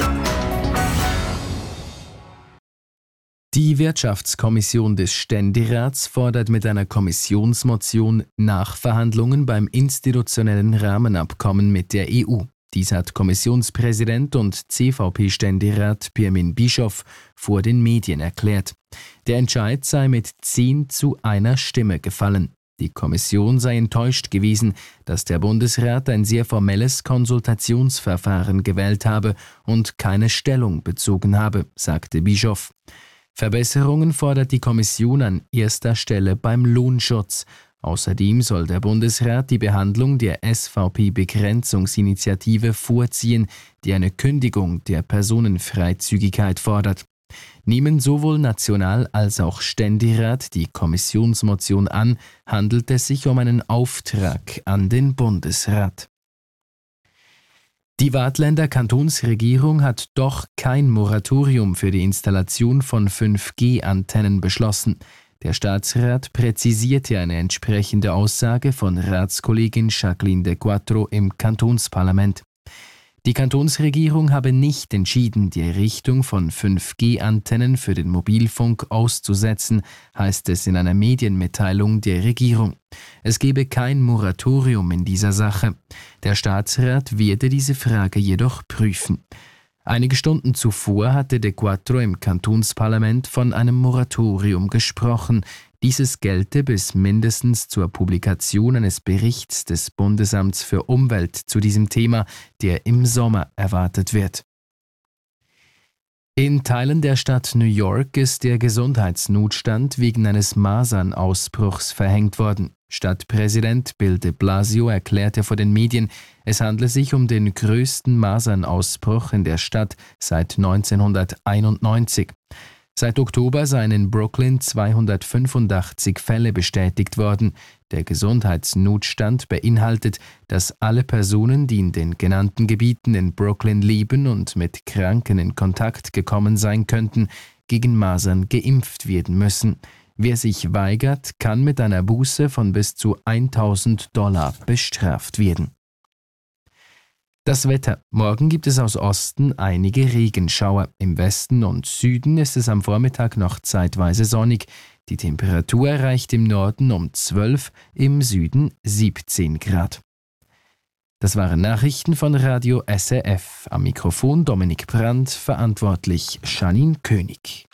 Die Wirtschaftskommission des Ständerats fordert mit einer Kommissionsmotion Nachverhandlungen beim institutionellen Rahmenabkommen mit der EU. Dies hat Kommissionspräsident und CVP-Ständerat Pirmin Bischoff vor den Medien erklärt. Der Entscheid sei mit 10:1 Stimme gefallen. Die Kommission sei enttäuscht gewesen, dass der Bundesrat ein sehr formelles Konsultationsverfahren gewählt habe und keine Stellung bezogen habe, sagte Bischoff. Verbesserungen fordert die Kommission an erster Stelle beim Lohnschutz. Außerdem soll der Bundesrat die Behandlung der SVP-Begrenzungsinitiative vorziehen, die eine Kündigung der Personenfreizügigkeit fordert. Nehmen sowohl National- als auch Ständerat die Kommissionsmotion an, handelt es sich um einen Auftrag an den Bundesrat. Die Waadtländer Kantonsregierung hat doch kein Moratorium für die Installation von 5G-Antennen beschlossen. Der Staatsrat präzisierte eine entsprechende Aussage von Ratskollegin Jacqueline De Quatro im Kantonsparlament. Die Kantonsregierung habe nicht entschieden, die Errichtung von 5G-Antennen für den Mobilfunk auszusetzen, heißt es in einer Medienmitteilung der Regierung. Es gebe kein Moratorium in dieser Sache. Der Staatsrat werde diese Frage jedoch prüfen. Einige Stunden zuvor hatte De Quatro im Kantonsparlament von einem Moratorium gesprochen. Dieses gelte bis mindestens zur Publikation eines Berichts des Bundesamts für Umwelt zu diesem Thema, der im Sommer erwartet wird. In Teilen der Stadt New York ist der Gesundheitsnotstand wegen eines Masernausbruchs verhängt worden. Stadtpräsident Bill de Blasio erklärte vor den Medien, es handle sich um den größten Masernausbruch in der Stadt seit 1991. Seit Oktober seien in Brooklyn 285 Fälle bestätigt worden. Der Gesundheitsnotstand beinhaltet, dass alle Personen, die in den genannten Gebieten in Brooklyn leben und mit Kranken in Kontakt gekommen sein könnten, gegen Masern geimpft werden müssen. Wer sich weigert, kann mit einer Buße von bis zu $1.000 bestraft werden. Das Wetter. Morgen gibt es aus Osten einige Regenschauer. Im Westen und Süden ist es am Vormittag noch zeitweise sonnig. Die Temperatur erreicht im Norden um 12, im Süden 17 Grad. Das waren Nachrichten von Radio SRF. Am Mikrofon Dominik Brandt, verantwortlich Janine König.